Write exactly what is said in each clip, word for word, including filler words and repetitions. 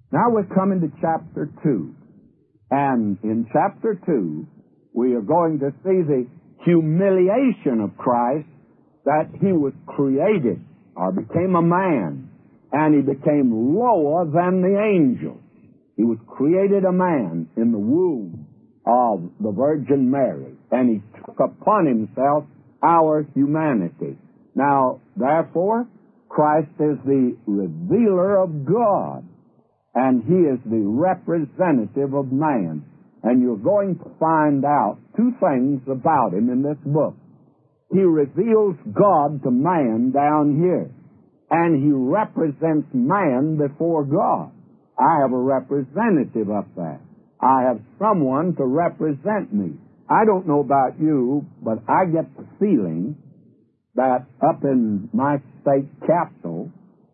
Now we're coming to chapter two. And in chapter two, we are going to see the humiliation of Christ, that he was created or became a man, and he became lower than the angels. He was created a man in the womb of the Virgin Mary, and he took upon himself our humanity. Now, therefore, Christ is the revealer of God, and he is the representative of man. And you're going to find out two things about him in this book. He reveals God to man down here, and he represents man before God. I have a representative up there. I have someone to represent me. I don't know about you, but I get the feeling that up in my state capital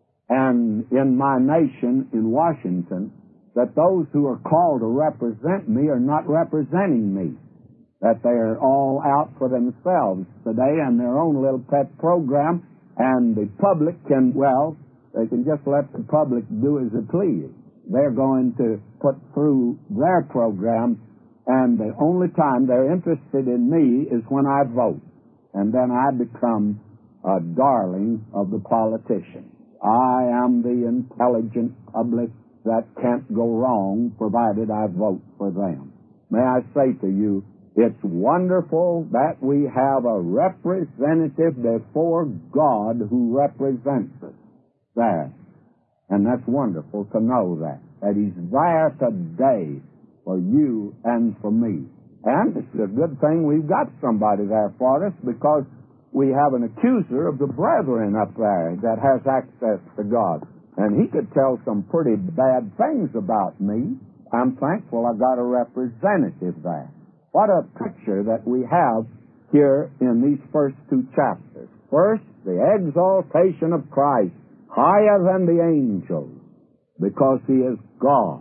and in my nation in Washington, that those who are called to represent me are not representing me, that they're all out for themselves today and their own little pet program, and the public can, well, they can just let the public do as they please. They're going to put through their program, and the only time they're interested in me is when I vote, and then I become a darling of the politicians. I am the intelligent public that can't go wrong provided I vote for them. May I say to you, it's wonderful that we have a representative before God who represents us there. And that's wonderful to know that, that he's there today for you and for me. And it's a good thing we've got somebody there for us, because we have an accuser of the brethren up there that has access to God. And he could tell some pretty bad things about me. I'm thankful I got a representative there. What a picture that we have here in these first two chapters. First, the exaltation of Christ, higher than the angels, because he is God.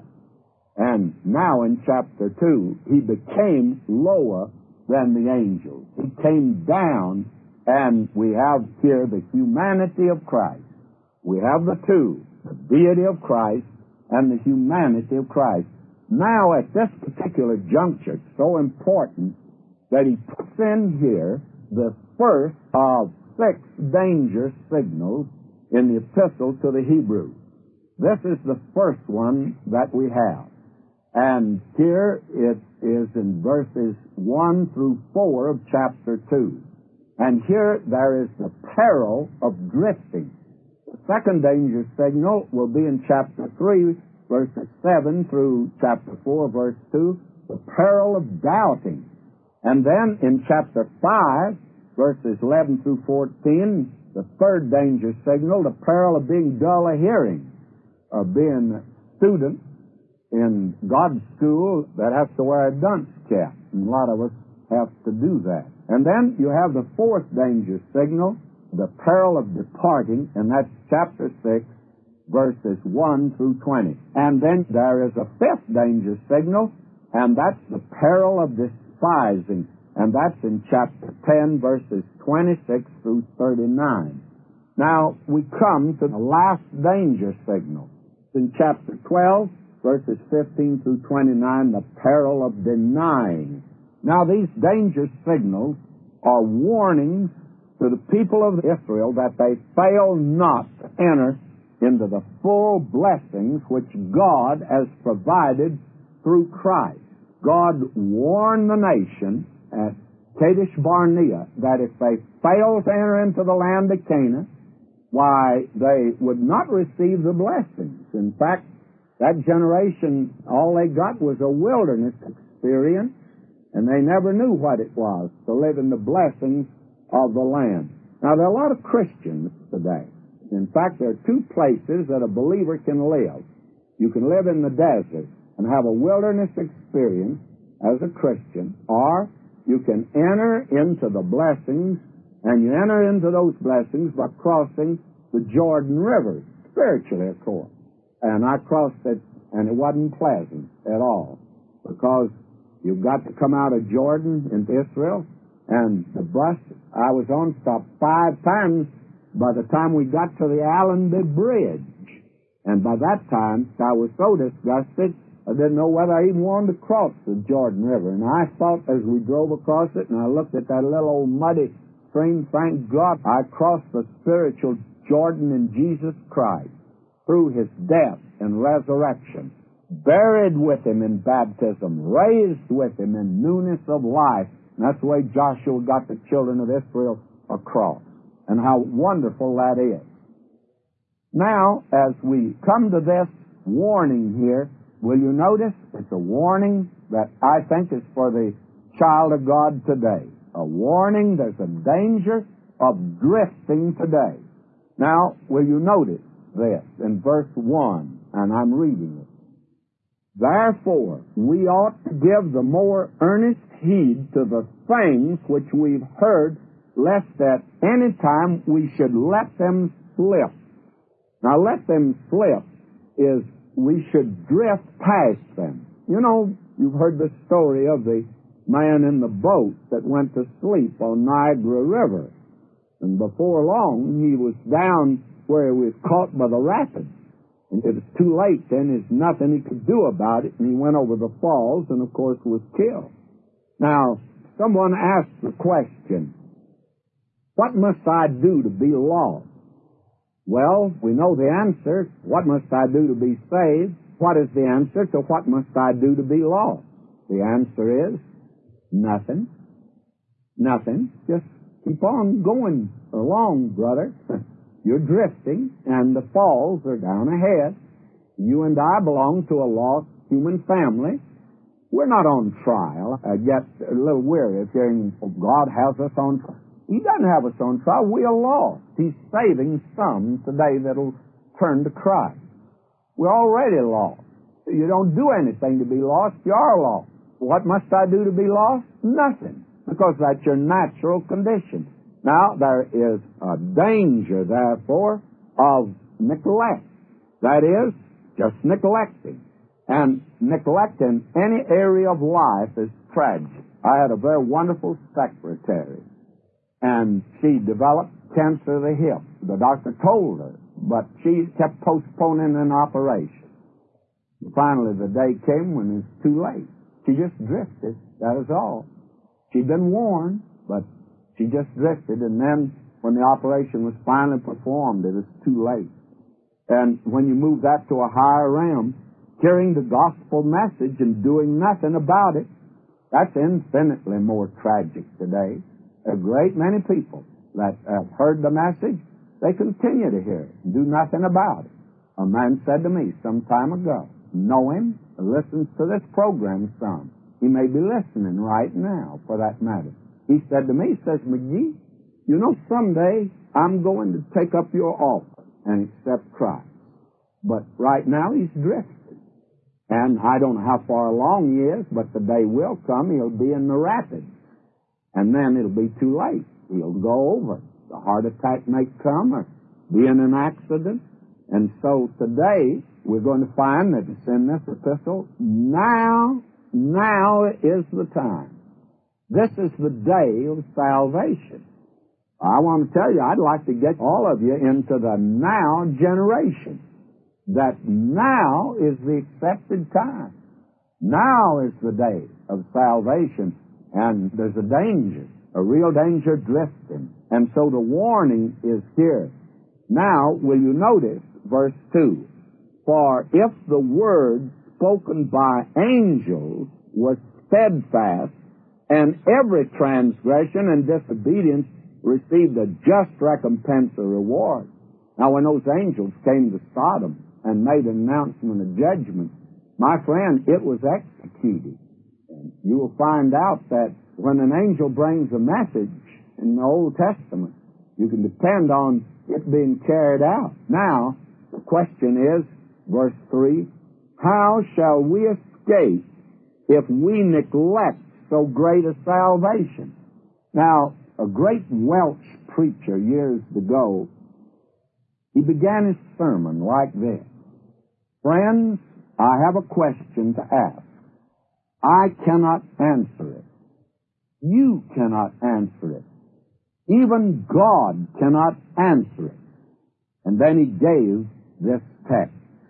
And now in chapter two, he became lower than the angels. He came down, and we have here the humanity of Christ. We have the two, the deity of Christ and the humanity of Christ. Now, at this particular juncture, it's so important that he puts in here the first of six danger signals in the epistle to the Hebrews. This is the first one that we have. And here it is in verses one through four of chapter two. And here there is the peril of drifting. The second danger signal will be in chapter three, verses seven through chapter four, verse two, the peril of doubting. And then in chapter five, verses eleven through fourteen, the third danger signal, the peril of being dull of hearing, or being a student in God's school that has to wear a dunce cap. And a lot of us have to do that. And then you have the fourth danger signal, the peril of departing, and that's chapter six, verses one through twenty. And then there is a fifth danger signal, and that's the peril of despising, and that's in chapter ten, verses twenty-six through thirty-nine. Now, we come to the last danger signal. It's in chapter twelve, verses fifteen through twenty-nine, the peril of denying. Now, these danger signals are warnings to the people of Israel that they fail not to enter into the full blessings which God has provided through Christ. God warned the nation at Kadesh Barnea that if they fail to enter into the land of Canaan, why, they would not receive the blessings. In fact, that generation, all they got was a wilderness experience, and they never knew what it was to live in the blessings of the land. Now, there are a lot of Christians today. In fact, there are two places that a believer can live. You can live in the desert and have a wilderness experience as a Christian, or you can enter into the blessings, and you enter into those blessings by crossing the Jordan River, spiritually, of course. And I crossed it, and it wasn't pleasant at all, because you've got to come out of Jordan into Israel, and the bus I was on stopped five times by the time we got to the Allenby Bridge. And by that time, I was so disgusted, I didn't know whether I even wanted to cross the Jordan River. And I thought as we drove across it, and I looked at that little old muddy stream, thank God I crossed the spiritual Jordan in Jesus Christ through His death and resurrection, buried with Him in baptism, raised with Him in newness of life. And that's the way Joshua got the children of Israel across. And how wonderful that is. Now, as we come to this warning here, will you notice it's a warning that I think is for the child of God today. A warning, there's a danger of drifting today. Now, will you notice this in verse one, and I'm reading it. Therefore, we ought to give the more earnest heed to the things which we've heard, lest at any time we should let them slip. Now, let them slip is we should drift past them. You know, you've heard the story of the man in the boat that went to sleep on Niagara River. And before long, he was down where he was caught by the rapids. And it was too late then. There's nothing he could do about it. And he went over the falls and, of course, was killed. Now, someone asked the question, what must I do to be lost? Well, we know the answer. What must I do to be saved? What is the answer to what must I do to be lost? The answer is nothing. Nothing. Just keep on going along, brother. You're drifting, and the falls are down ahead. You and I belong to a lost human family. We're not on trial. I get a little weary of hearing God has us on trial. He doesn't have us on trial. We are lost. He's saving some today that'll turn to Christ. We're already lost. You don't do anything to be lost. You are lost. What must I do to be lost? Nothing. Because that's your natural condition. Now, there is a danger, therefore, of neglect. That is, just neglecting. And neglect in any area of life is tragic. I had a very wonderful secretary, and she developed cancer of the hip. The doctor told her, but she kept postponing an operation. Finally, the day came when it was too late. She just drifted, that is all. She'd been warned, but she just drifted, and then when the operation was finally performed, it was too late. And when you move that to a higher realm, hearing the gospel message and doing nothing about it, that's infinitely more tragic today. A great many people that have heard the message, they continue to hear it and do nothing about it. A man said to me some time ago, know him, listens to this program some. He may be listening right now, for that matter. He said to me, he says, McGee, you know, someday I'm going to take up your offer and accept Christ. But right now he's drifted. And I don't know how far along he is, but the day will come, he'll be in the rapids. And then it'll be too late. He'll go over. The heart attack may come or be in an accident. And so today we're going to find that it's in this epistle, now, now is the time. This is the day of salvation. I want to tell you, I'd like to get all of you into the now generation. That now is the accepted time. Now is the day of salvation. And there's a danger, a real danger drifting. And so the warning is here. Now, will you notice verse two? For if the word spoken by angels was steadfast, and every transgression and disobedience received a just recompense or reward. Now, when those angels came to Sodom and made an announcement of judgment, my friend, it was executed. And you will find out that when an angel brings a message in the Old Testament, you can depend on it being carried out. Now, the question is, verse three, how shall we escape if we neglect so great a salvation? Now, a great Welsh preacher years ago, he began his sermon like this. Friends, I have a question to ask. I cannot answer it. You cannot answer it. Even God cannot answer it. And then he gave this text.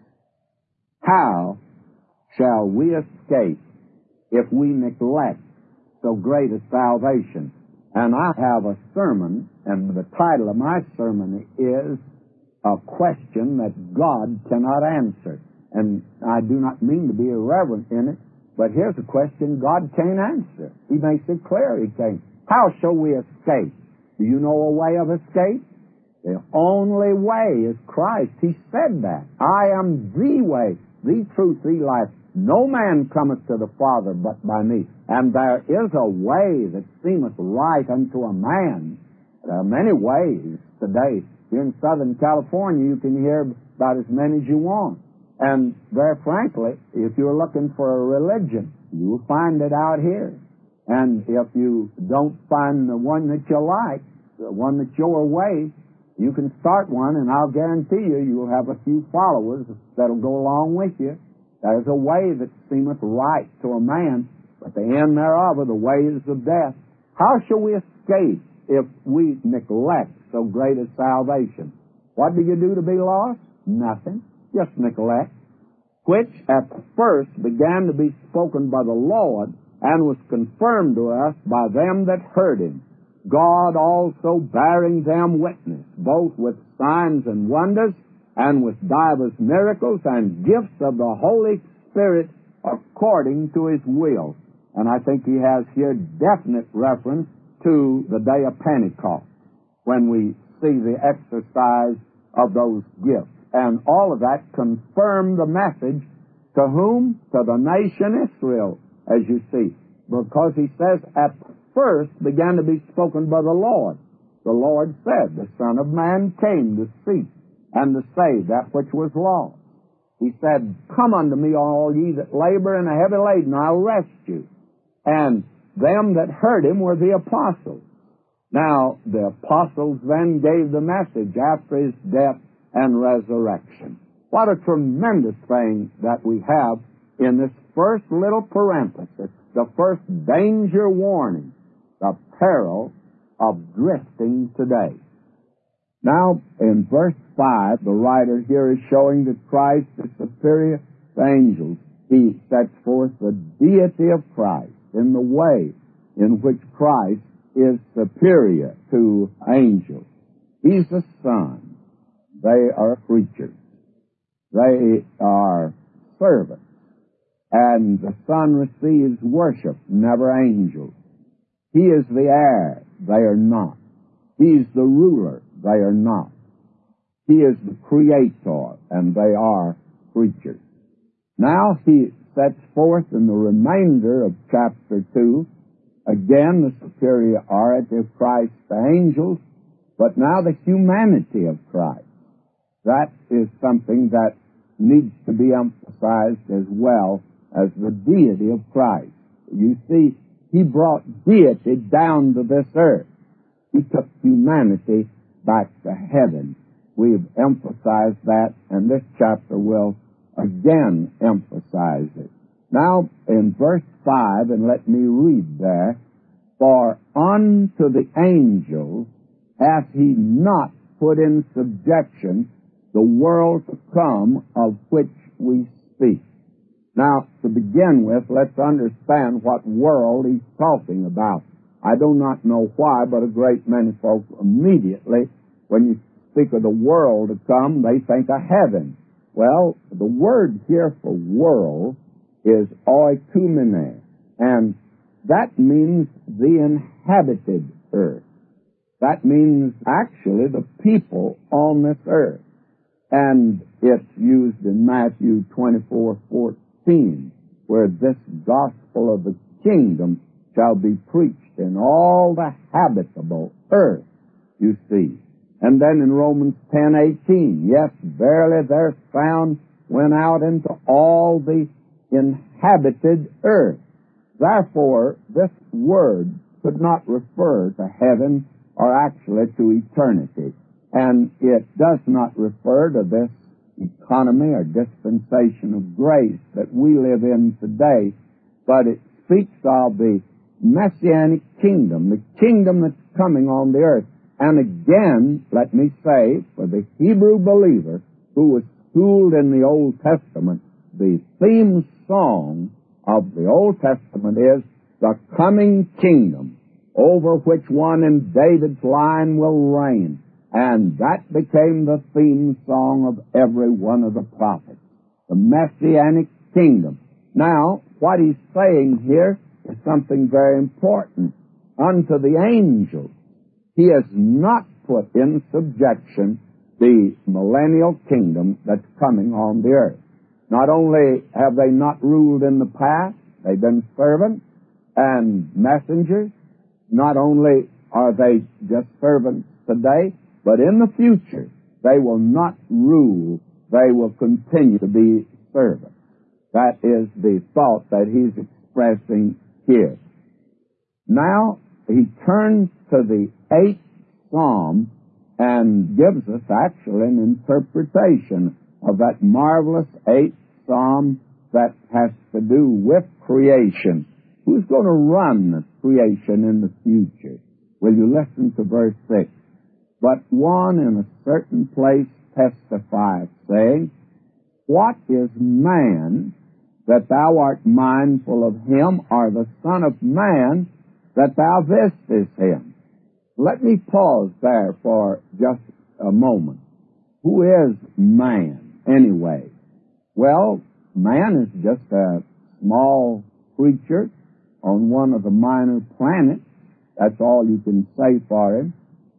How shall we escape if we neglect so great a salvation? And I have a sermon, and the title of my sermon is A Question That God Cannot Answer. And I do not mean to be irreverent in it, but here's a question God can't answer. He makes it clear He can't. How shall we escape? Do you know a way of escape? The only way is Christ. He said that. I am the way, the truth, the life. No man cometh to the Father but by me. And there is a way that seemeth right unto a man. There are many ways today. Here in Southern California, you can hear about as many as you want. And very frankly, if you're looking for a religion, you'll find it out here. And if you don't find the one that you like, the one that's your way, you can start one, and I'll guarantee you, you'll have a few followers that'll go along with you. There's a way that seemeth right to a man, but the end thereof are the ways of death. How shall we escape if we neglect so great a salvation? What do you do to be lost? Nothing. Just neglect. Which at first began to be spoken by the Lord, and was confirmed to us by them that heard Him. God also bearing them witness, both with signs and wonders, and with divers miracles and gifts of the Holy Spirit according to His will. And I think he has here definite reference to the day of Pentecost, when we see the exercise of those gifts. And all of that confirmed the message to whom? To the nation Israel, as you see. Because he says, at first began to be spoken by the Lord. The Lord said, the Son of Man came to seek and to save that which was lost. He said, come unto me, all ye that labor and are heavy laden, I'll rest you. And them that heard him were the apostles. Now, the apostles then gave the message after his death and resurrection. What a tremendous thing that we have in this first little parenthesis, the first danger warning, the peril of drifting today. Now, in verse five, the writer here is showing that Christ is superior to angels. He sets forth the deity of Christ in the way in which Christ is superior to angels. He's the Son. They are creatures. They are servants. And the Son receives worship, never angels. He is the heir. They are not. He's the ruler. They are not. He is the creator, and they are creatures. Now he sets forth in the remainder of chapter two, again the superiority of Christ to angels, but now the humanity of Christ. That is something that needs to be emphasized as well as the deity of Christ. You see, he brought deity down to this earth. He took humanity back to heaven. We've emphasized that, and this chapter will again emphasize it. Now, in verse five, and let me read there, for unto the angels hath he not put in subjection the world to come of which we speak. Now, to begin with, let's understand what world he's talking about. I do not know why, but a great many folks immediately, when you speak of the world to come, they think of heaven. Well, the word here for world is oikumene, and that means the inhabited earth. That means actually the people on this earth. And it's used in Matthew twenty-four fourteen, where this gospel of the kingdom shall be preached in all the habitable earth, you see. And then in Romans ten eighteen, yes, verily their sound went out into all the inhabited earth. Therefore, this word could not refer to heaven or actually to eternity. And it does not refer to this economy or dispensation of grace that we live in today, but it speaks of the Messianic kingdom, the kingdom that's coming on the earth. And again, let me say, for the Hebrew believer who was schooled in the Old Testament, the theme song of the Old Testament is the coming kingdom, over which one in David's line will reign. And that became the theme song of every one of the prophets, the Messianic kingdom. Now, what he's saying here is something very important. Unto the angels, he has not put in subjection the millennial kingdom that's coming on the earth. Not only have they not ruled in the past, they've been servants and messengers. Not only are they just servants today, but in the future, they will not rule. They will continue to be servants. That is the thought that he's expressing here. Now, he turns to the eighth Psalm and gives us actually an interpretation of that marvelous eighth Psalm that has to do with creation. Who's going to run the creation in the future? Will you listen to verse six? But one in a certain place testifieth, saying, What is man that thou art mindful of him, or the Son of Man that thou visitest him? Let me pause there for just a moment. Who is man, anyway? Well, man is just a small creature on one of the minor planets. That's all you can say for him.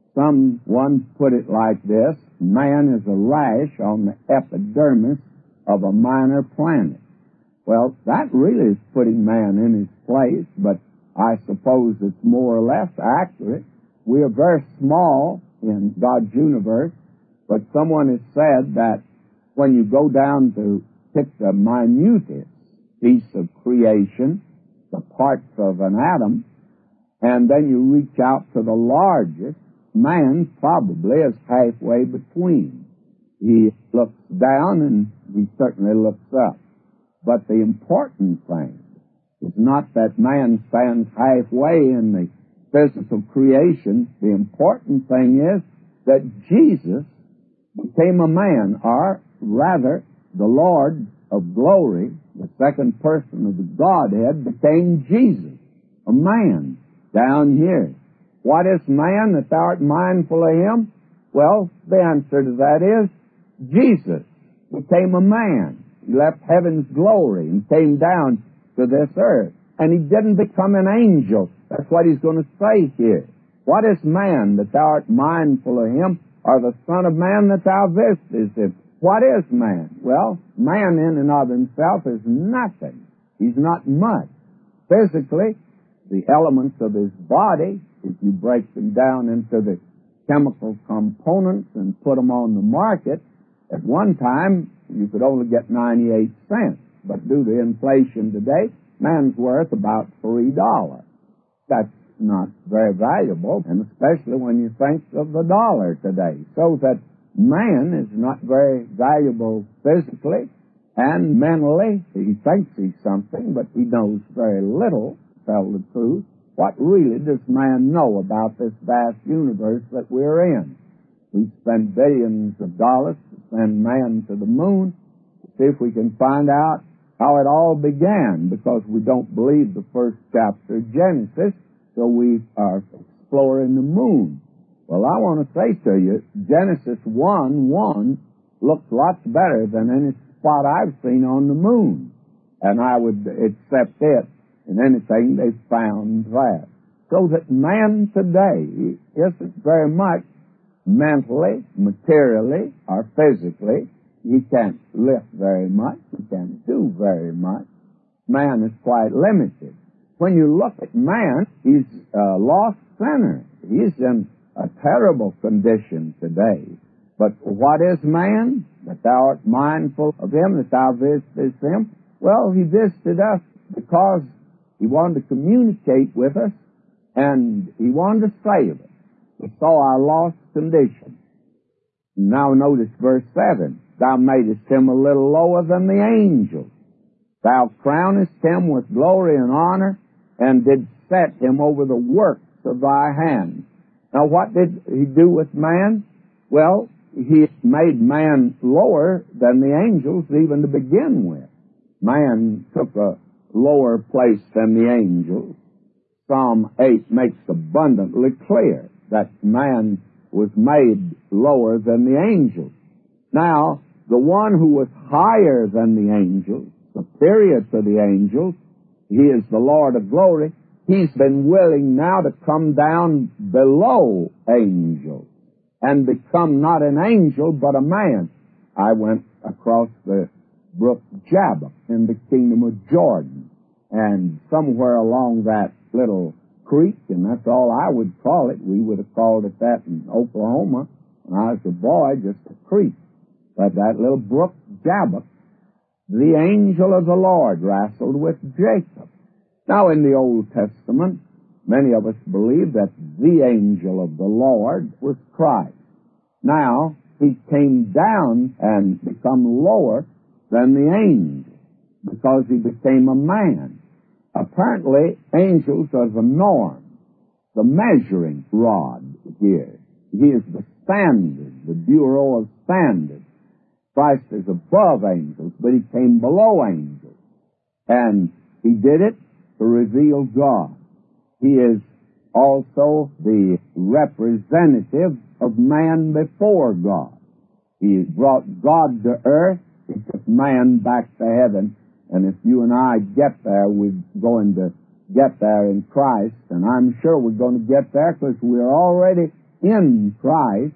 Someone put it like this: man is a rash on the epidermis of a minor planet. Well, that really is putting man in his place, but I suppose it's more or less accurate. We are very small in God's universe, but someone has said that when you go down to pick the minutest piece of creation, the parts of an atom, and then you reach out to the largest, man probably is halfway between. He looks down and he certainly looks up. But the important thing is not that man stands halfway in the physical creation. The important thing is that Jesus became a man, or rather, the Lord of glory, the second person of the Godhead, became Jesus, a man, down here. What is man that thou art mindful of him? Well, the answer to that is Jesus became a man. He left heaven's glory and came down to this earth. And he didn't become an angel. That's what he's going to say here. What is man that thou art mindful of him, or the Son of Man that thou visitest him? What is man? Well, man in and of himself is nothing. He's not much. Physically, the elements of his body, if you break them down into the chemical components and put them on the market, at one time you could only get ninety-eight cents. But due to inflation today, man's worth about three dollars. That's not very valuable, and especially when you think of the dollar today. So that man is not very valuable physically, and mentally he thinks he's something, but he knows very little, to tell the truth. What really does man know about this vast universe that we're in? We spend billions of dollars to send man to the moon to see if we can find out how it all began, because we don't believe the first chapter of Genesis, so we are exploring the moon. Well, I want to say to you, Genesis one one looks lots better than any spot I've seen on the moon, and I would accept it in anything they've found there. So that man today isn't very much mentally, materially, or physically. He can't lift very much. He can't do very much. Man is quite limited. When you look at man, he's a lost sinner. He's in a terrible condition today. But what is man? That thou art mindful of him, that thou visitest him? Well, he visited us because he wanted to communicate with us, and he wanted to save us. He saw our lost condition. Now notice verse seven. Thou madest him a little lower than the angels. Thou crownest him with glory and honor, and did set him over the works of thy hands. Now what did he do with man? Well, he made man lower than the angels even to begin with. man took a lower place than the angels. Psalm eight makes abundantly clear that man was made lower than the angels. Now, the one who was higher than the angels, superior to the angels, he is the Lord of glory. He's been willing now to come down below angels and become not an angel but a man. I went across the brook Jabbok in the kingdom of Jordan, and somewhere along that little creek, and that's all I would call it. We would have called it that in Oklahoma when I was a boy, just a creek. But that little brook Jabbok, the angel of the Lord wrestled with Jacob. Now, in the Old Testament, many of us believe that the angel of the Lord was Christ. Now, he came down and become lower than the angel because he became a man. Apparently, angels are the norm, the measuring rod here. He is the standard, the bureau of standards. Christ is above angels, but he came below angels. And he did it to reveal God. He is also the representative of man before God. He brought God to earth. He took man back to heaven. And if you and I get there, we're going to get there in Christ. And I'm sure we're going to get there because we're already in Christ.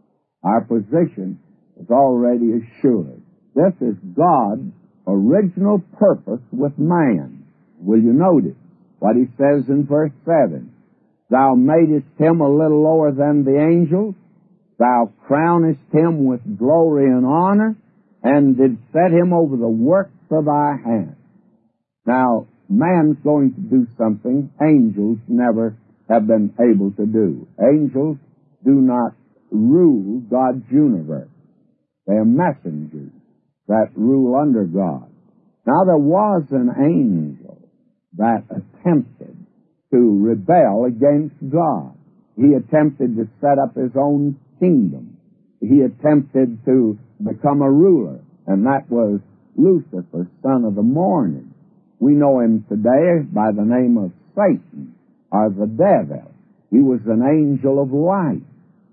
Our position is already assured. This is God's original purpose with man. Will you notice what he says in verse seven? Thou madest him a little lower than the angels. Thou crownest him with glory and honor, and did set him over the works of thy hands. Now, man's going to do something angels never have been able to do. Angels do not rule God's universe. They are messengers that rule under God. Now, there was an angel that attempted to rebel against God. He attempted to set up his own kingdom. He attempted to become a ruler, and that was Lucifer, son of the morning. We know him today by the name of Satan, or the devil. He was an angel of light,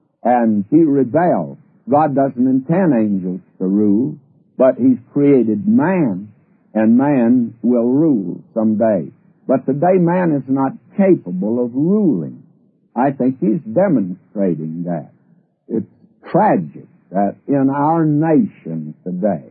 and he rebelled. God doesn't intend angels to rule, but he's created man, and man will rule someday. But today man is not capable of ruling. I think he's demonstrating that. It's tragic that in our nation today,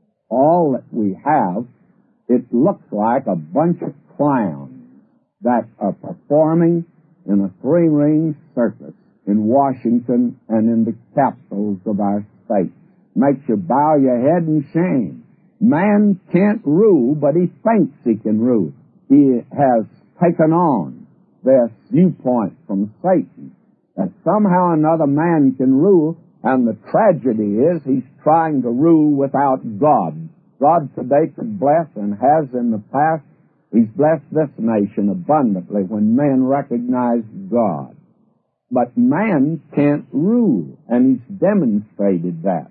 all that we have, it looks like a bunch of clowns that are performing in a three-ring circus in Washington and in the capitals of our states. Makes you bow your head in shame. Man can't rule, but he thinks he can rule. He has taken on this viewpoint from Satan that somehow another man can rule, and the tragedy is he's trying to rule without God. God today could bless, and has in the past. He's blessed this nation abundantly when men recognize God. But man can't rule, and he's demonstrated that.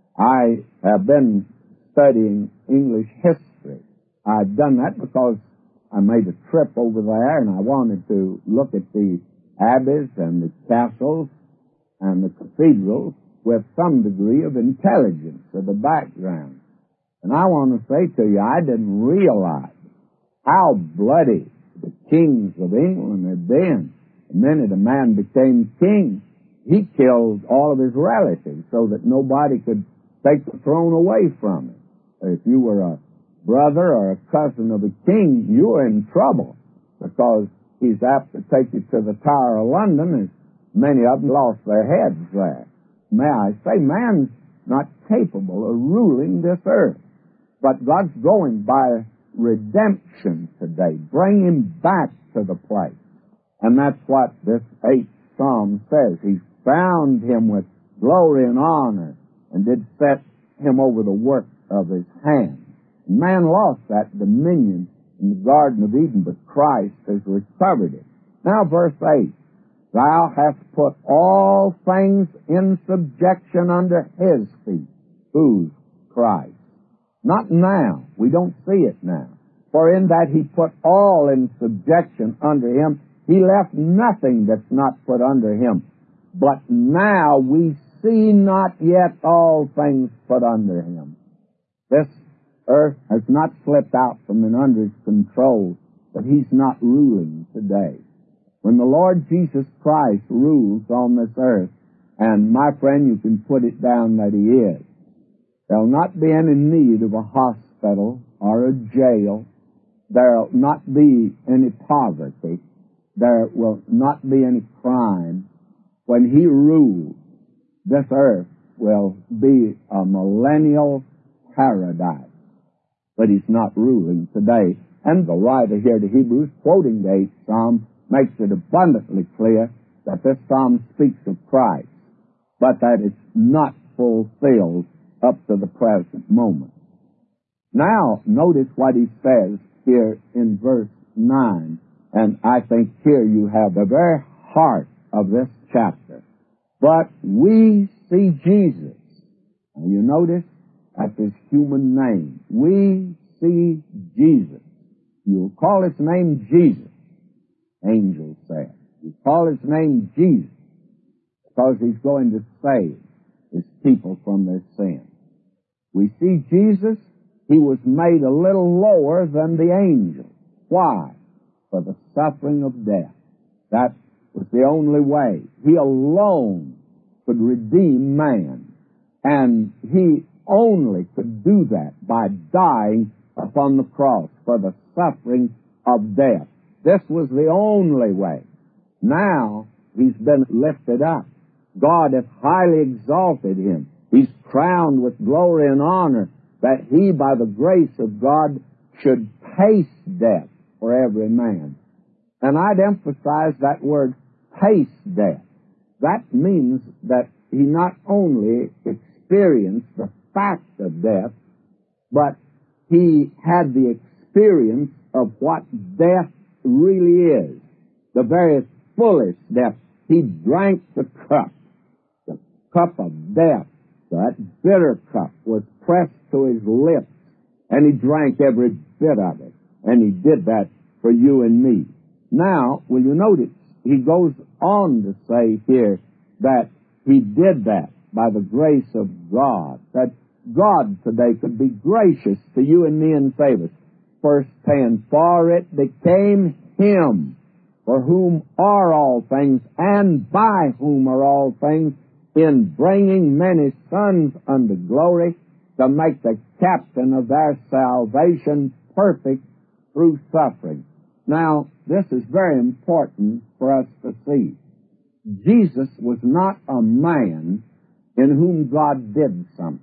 I have been studying English history. I've done that because I made a trip over there, and I wanted to look at the abbeys and the castles and the cathedrals with some degree of intelligence of the background. And I want to say to you, I didn't realize how bloody the kings of England had been. The minute a man became king, he killed all of his relatives so that nobody could take the throne away from him. If you were a brother or a cousin of a king, you were in trouble because he's apt to take you to the Tower of London, and many of them lost their heads there. May I say, man's not capable of ruling this earth. But God's going by redemption today. Bring him back to the place. And that's what this eighth Psalm says. He crowned him with glory and honor, and did set him over the work of his hands. Man lost that dominion in the Garden of Eden, but Christ has recovered it. Now verse eight. Thou hast put all things in subjection under his feet. Who's? Christ. Not now. We don't see it now. For in that he put all in subjection under him, he left nothing that's not put under him. But now we see not yet all things put under him. This earth has not slipped out from and under his control, but he's not ruling today. When the Lord Jesus Christ rules on this earth, and my friend, you can put it down that he is, there'll not be any need of a hospital or a jail. There'll not be any poverty. There will not be any crime. When he rules, this earth will be a millennial paradise. But he's not ruling today. And the writer here to Hebrews, quoting the eighth Psalm, makes it abundantly clear that this Psalm speaks of Christ, but that it's not fulfilled up to the present moment. Now, notice what he says here in verse nine, and I think here you have the very heart of this chapter. But we see Jesus. Now you notice that's his human name. We see Jesus. You'll call his name Jesus, angels said. You call his name Jesus because he's going to save his people from their sins. We see Jesus, he was made a little lower than the angels. Why? For the suffering of death. That was the only way. He alone could redeem man. And he only could do that by dying upon the cross for the suffering of death. This was the only way. Now he's been lifted up. God hath highly exalted him. He's crowned with glory and honor, that he, by the grace of God, should taste death for every man. And I'd emphasize that word, taste death. That means that he not only experienced the fact of death, but he had the experience of what death really is. The very fullest death. He drank the cup, the cup of death. That bitter cup was pressed to his lips, and he drank every bit of it. And he did that for you and me. Now, will you notice, he goes on to say here that he did that by the grace of God, that God today could be gracious to you and me and save us. Verse ten, for it became him, for whom are all things, and by whom are all things, in bringing many sons unto glory, to make the captain of their salvation perfect through suffering. Now, this is very important for us to see. Jesus was not a man in whom God did something.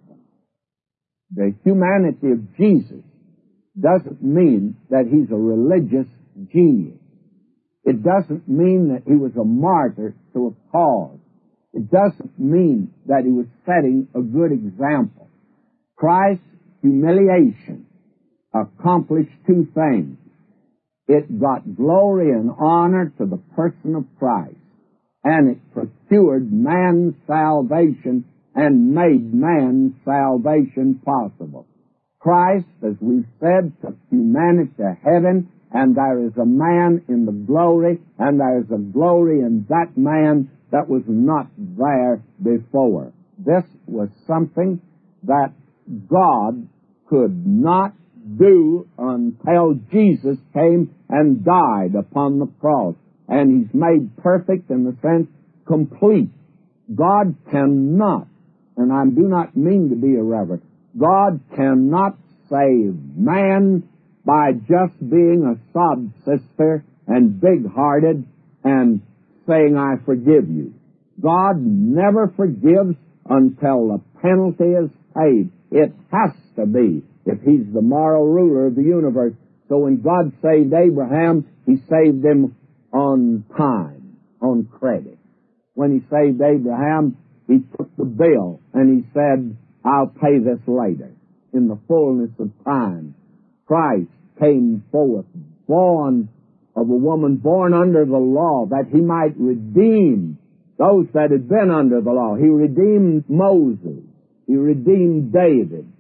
The humanity of Jesus doesn't mean that he's a religious genius. It doesn't mean that he was a martyr to a cause. It doesn't mean that he was setting a good example. Christ's humiliation accomplished two things. It got glory and honor to the person of Christ, and it procured man's salvation and made man's salvation possible. Christ, as we've said, took humanity to heaven, and there is a man in the glory, and there is a glory in that man that was not there before. This was something that God could not do until Jesus came and died upon the cross. And he's made perfect in the sense complete. God cannot, and I do not mean to be irreverent, God cannot save man by just being a sob sister and big-hearted and saying, I forgive you. God never forgives until the penalty is paid. It has to be, if he's the moral ruler of the universe. So when God saved Abraham, he saved him on time, on credit. When he saved Abraham, he took the bill and he said, I'll pay this later, in the fullness of time. Christ came forth, born of a woman, born under the law, that he might redeem those that had been under the law. He redeemed Moses. He redeemed David.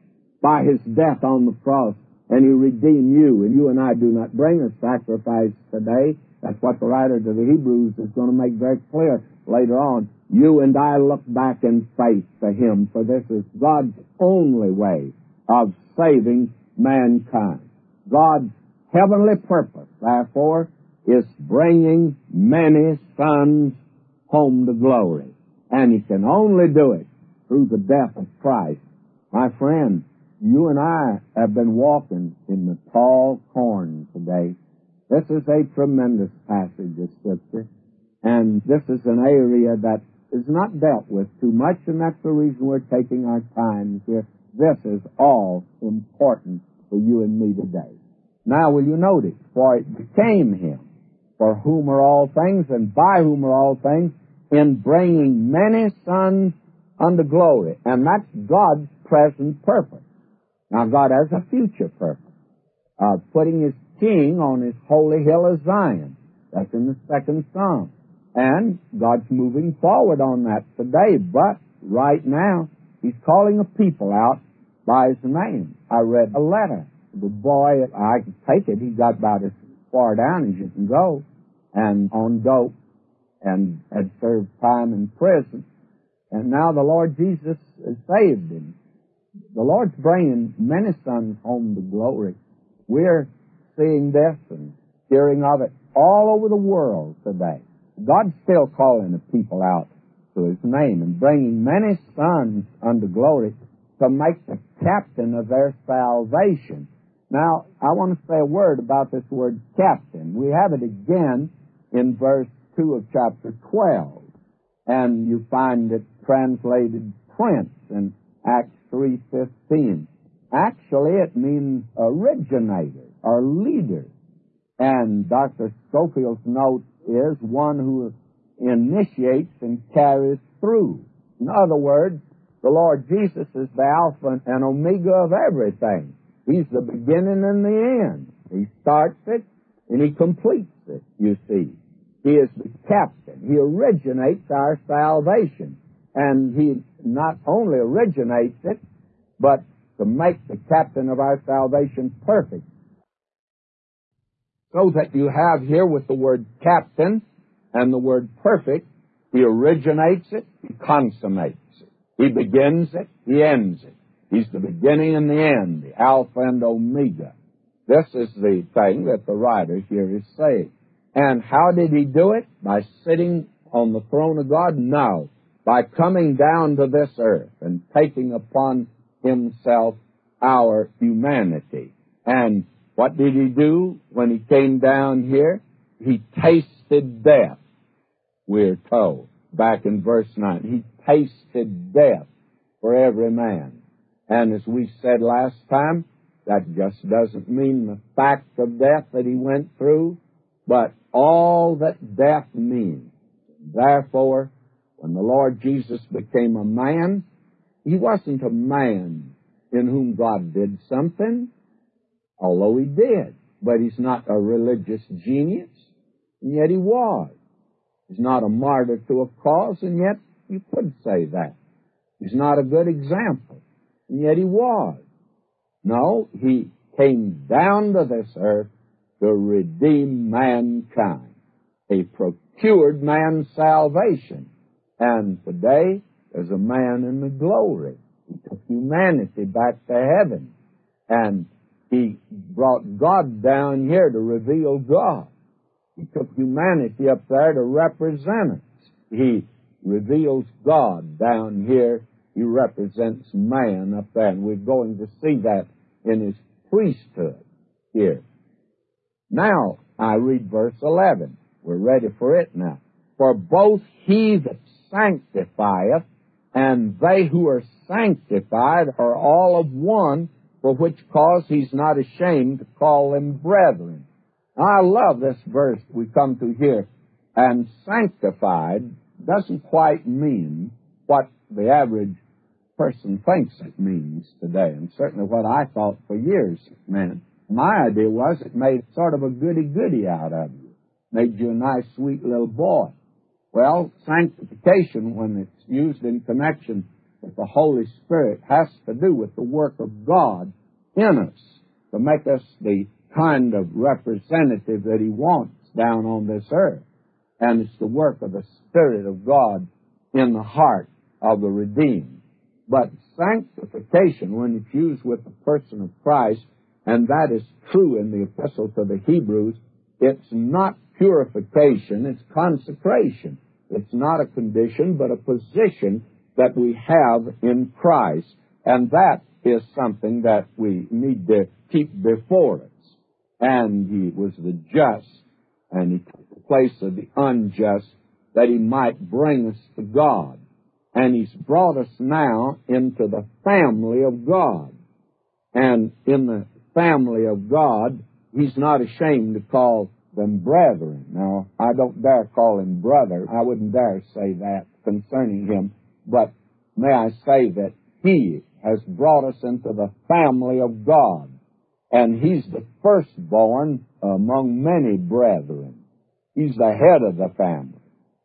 by His death on the cross, and He redeemed you. And you and I do not bring a sacrifice today. That's what the writer to the Hebrews is going to make very clear later on. You and I look back in faith to Him, for this is God's only way of saving mankind. God's heavenly purpose, therefore, is bringing many sons home to glory. And He can only do it through the death of Christ. My friend, you and I have been walking in the tall corn today. This is a tremendous passage of Scripture, and this is an area that is not dealt with too much, and that's the reason we're taking our time here. This is all important for you and me today. Now, will you notice, for it became Him, for whom are all things, and by whom are all things, in bringing many sons unto glory. And that's God's present purpose. Now, God has a future purpose of putting His king on His holy hill of Zion. That's in the second Psalm. And God's moving forward on that today. But right now, He's calling a people out by His name. I read a letter. The boy, I can take it, he got about as far down as you can go, and on dope, and had served time in prison. And now the Lord Jesus has saved him. The Lord's bringing many sons home to glory. We're seeing this and hearing of it all over the world today. God's still calling the people out to His name and bringing many sons unto glory to make the captain of their salvation. Now, I want to say a word about this word captain. We have it again in verse two of chapter twelve, and you find it translated prince in Acts three fifteen. Actually, it means originator or leader. And Doctor Scofield's note is one who initiates and carries through. In other words, the Lord Jesus is the Alpha and Omega of everything. He's the beginning and the end. He starts it and He completes it, you see. He is the captain. He originates our salvation. And He not only originates it, but to make the captain of our salvation perfect. So that you have here with the word captain and the word perfect, He originates it, He consummates it. He begins it, He ends it. He's the beginning and the end, the Alpha and Omega. This is the thing that the writer here is saying. And how did He do it? By sitting on the throne of God? No. By coming down to this earth and taking upon Himself our humanity. And what did He do when He came down here? He tasted death, we're told, back in verse nine. He tasted death for every man. And as we said last time, that just doesn't mean the fact of death that He went through, but all that death means. Therefore, when the Lord Jesus became a man, He wasn't a man in whom God did something, although He did. But He's not a religious genius, and yet He was. He's not a martyr to a cause, and yet you could say that. He's not a good example, and yet He was. No, He came down to this earth to redeem mankind. He procured man's salvation. And today, there's a man in the glory. He took humanity back to heaven. And He brought God down here to reveal God. He took humanity up there to represent us. He reveals God down here. He represents man up there. And we're going to see that in His priesthood here. Now, I read verse eleven. We're ready for it now. For both He that sanctifieth and they who are sanctified are all of one, for which cause He's not ashamed to call them brethren. Now, I love this verse we come to here. And sanctified doesn't quite mean what the average person thinks it means today, and certainly what I thought for years it meant. My idea was it made sort of a goody-goody out of you, made you a nice, sweet little boy. Well, sanctification, when it's used in connection with the Holy Spirit has to do with the work of God in us to make us the kind of representative that He wants down on this earth. And it's the work of the Spirit of God in the heart of the redeemed. But sanctification, when it's used with the person of Christ, and that is true in the epistle to the Hebrews, it's not purification, it's consecration. It's not a condition, but a position that we have in Christ. And that is something that we need to keep before us. And He was the just, and He took the place of the unjust, that He might bring us to God. And He's brought us now into the family of God. And in the family of God, He's not ashamed to call them brethren. Now, I don't dare call Him brother. I wouldn't dare say that concerning Him. But may I say that He has brought us into the family of God. And He's the firstborn among many brethren. He's the head of the family.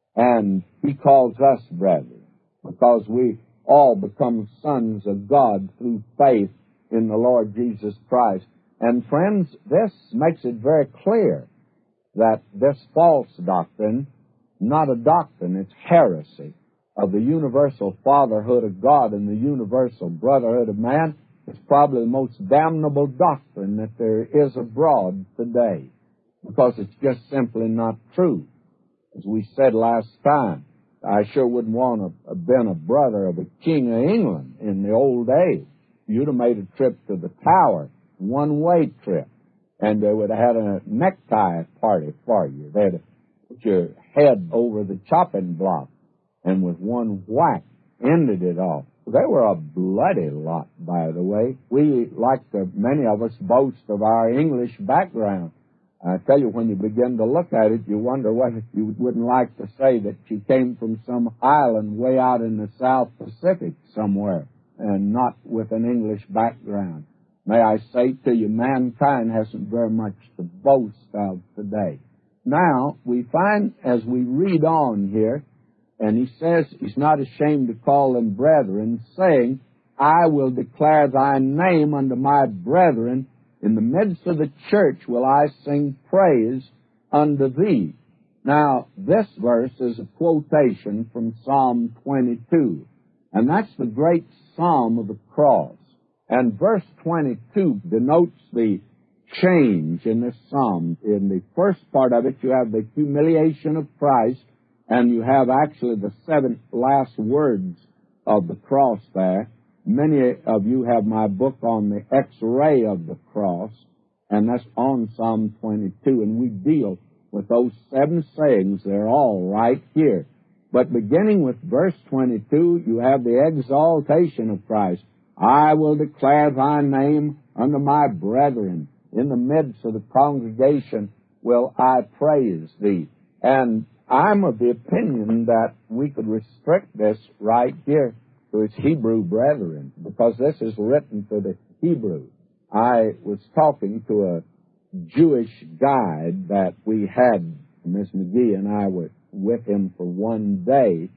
And He calls us brethren, because we all become sons of God through faith in the Lord Jesus Christ. And friends, this makes it very clear that this false doctrine, not a doctrine, it's heresy, of the universal fatherhood of God and the universal brotherhood of man, is probably the most damnable doctrine that there is abroad today, because it's just simply not true. As we said last time, I sure wouldn't want to have been a brother of a king of England in the old days. You'd have made a trip to the Tower, one-way trip, and they would have had a necktie party for you. They'd have put your head over the chopping block, and with one whack, ended it all. They were a bloody lot, by the way. We, like the, many of us, boast of our English background. I tell you, when you begin to look at it, you wonder what you wouldn't like to say that you came from some island way out in the South Pacific somewhere, and not with an English background. May I say to you, mankind hasn't very much to boast of today. Now, we find as we read on here, and he says he's not ashamed to call them brethren, saying, I will declare thy name unto my brethren. In the midst of the church will I sing praise unto thee. Now, this verse is a quotation from Psalm twenty-two, and that's the great psalm of the cross. And verse twenty-two denotes the change in this psalm. In the first part of it, you have the humiliation of Christ, and you have actually the seven last words of the cross there. Many of you have my book on the X-ray of the cross, and that's on Psalm twenty-two, and we deal with those seven sayings. They're all right here. But beginning with verse twenty-two, you have the exaltation of Christ. I will declare thy name unto my brethren. In the midst of the congregation will I praise thee. And I'm of the opinion that we could restrict this right here to his Hebrew brethren, because this is written to the Hebrews. I was talking to a Jewish guide that we had, Miss McGee and I were with him for one day,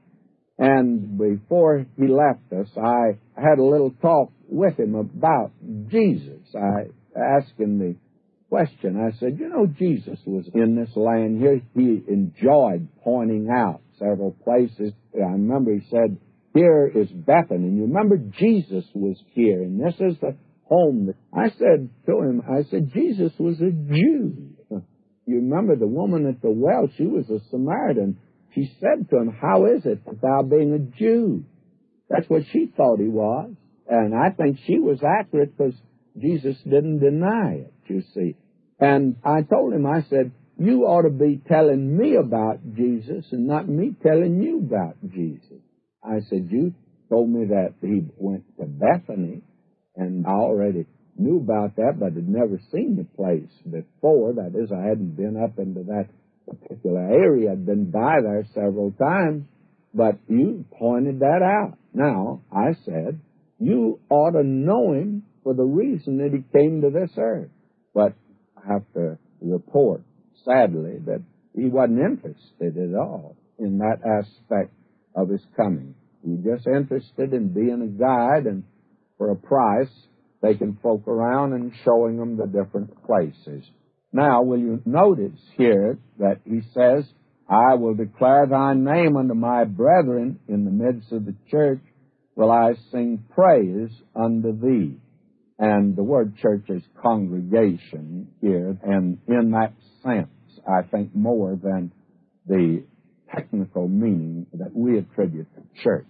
and before he left us, I had a little talk with him about Jesus. I asked him the question. I said, you know, Jesus was in this land here. He enjoyed pointing out several places. I remember he said, here is Bethany. And you remember Jesus was here, and this is the home. That I said to him, I said, Jesus was a Jew. You remember the woman at the well, she was a Samaritan. She said to him, how is it that thou being a Jew? That's what she thought he was. And I think she was accurate, because Jesus didn't deny it, you see. And I told him, I said, you ought to be telling me about Jesus and not me telling you about Jesus. I said, you told me that he went to Bethany, and I already knew about that, but had never seen the place before. That is, I hadn't been up into that particular area. I'd been by there several times, but you pointed that out. Now, I said, you ought to know him for the reason that he came to this earth. But I have to report, sadly, that he wasn't interested at all in that aspect of his coming. He's just interested in being a guide, and for a price, taking folk around and showing them the different places. Now, will you notice here that he says, I will declare thy name unto my brethren in the midst of the church, will I sing praise unto thee. And the word church is congregation here, and in that sense, I think more than the technical meaning that we attribute to church.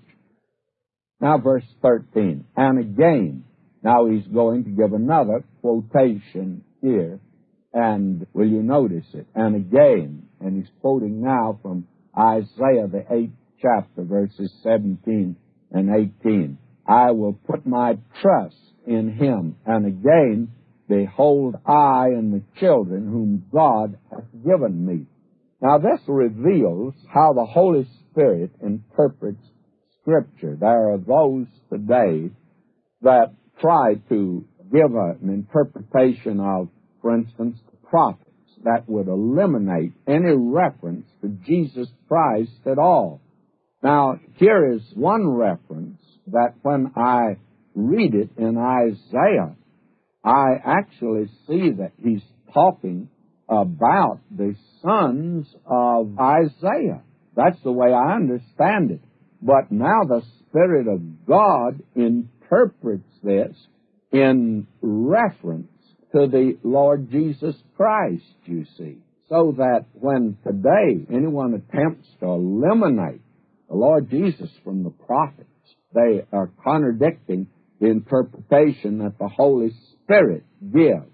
Now, verse thirteen, and again, now he's going to give another quotation here, and will you notice it? And again, and he's quoting now from Isaiah, the eighth chapter, verses seventeen and eighteen. I will put my trust in him, and again, behold, I and the children whom God hath given me. Now, this reveals how the Holy Spirit interprets Scripture. There are those today that try to give a, an interpretation of, for instance, the prophets that would eliminate any reference to Jesus Christ at all. Now, here is one reference that when I read it in Isaiah, I actually see that he's talking about the sons of Isaiah. That's the way I understand it. But now the Spirit of God interprets this in reference to the Lord Jesus Christ, you see. So that when today anyone attempts to eliminate the Lord Jesus from the prophets, they are contradicting the interpretation that the Holy Spirit gives.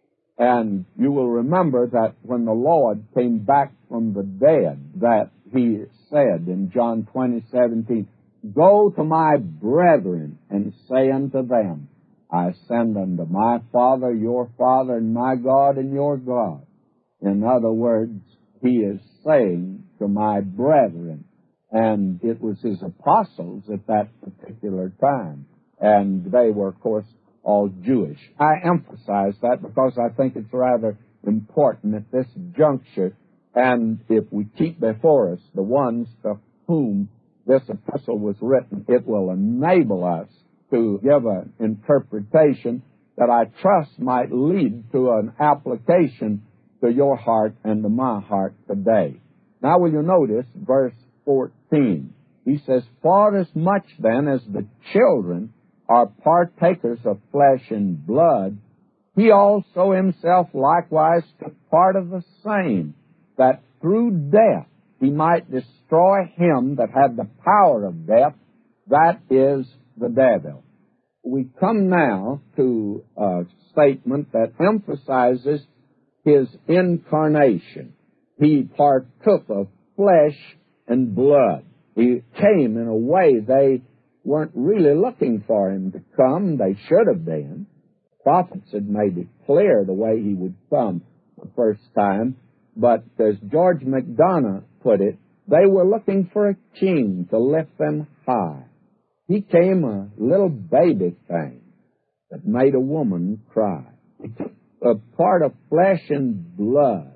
And you will remember that when the Lord came back from the dead, that he said in John twenty seventeen, go to my brethren and say unto them, I send unto my Father, your Father, and my God, and your God. In other words, he is saying to my brethren, and it was his apostles at that particular time. And they were, of course, all Jewish. I emphasize that because I think it's rather important at this juncture. And if we keep before us the ones to whom this epistle was written, it will enable us to give an interpretation that I trust might lead to an application to your heart and to my heart today. Now will you notice verse fourteen. He says, for as much then as the children are partakers of flesh and blood, he also himself likewise took part of the same, that through death he might destroy him that had the power of death, that is the devil. We come now to a statement that emphasizes his incarnation. He partook of flesh and blood. He came in a way they weren't really looking for him to come. They should have been. The prophets had made it clear the way he would come the first time. But as George MacDonough put it, they were looking for a king to lift them high. He came a little baby thing that made a woman cry. He took a part of flesh and blood.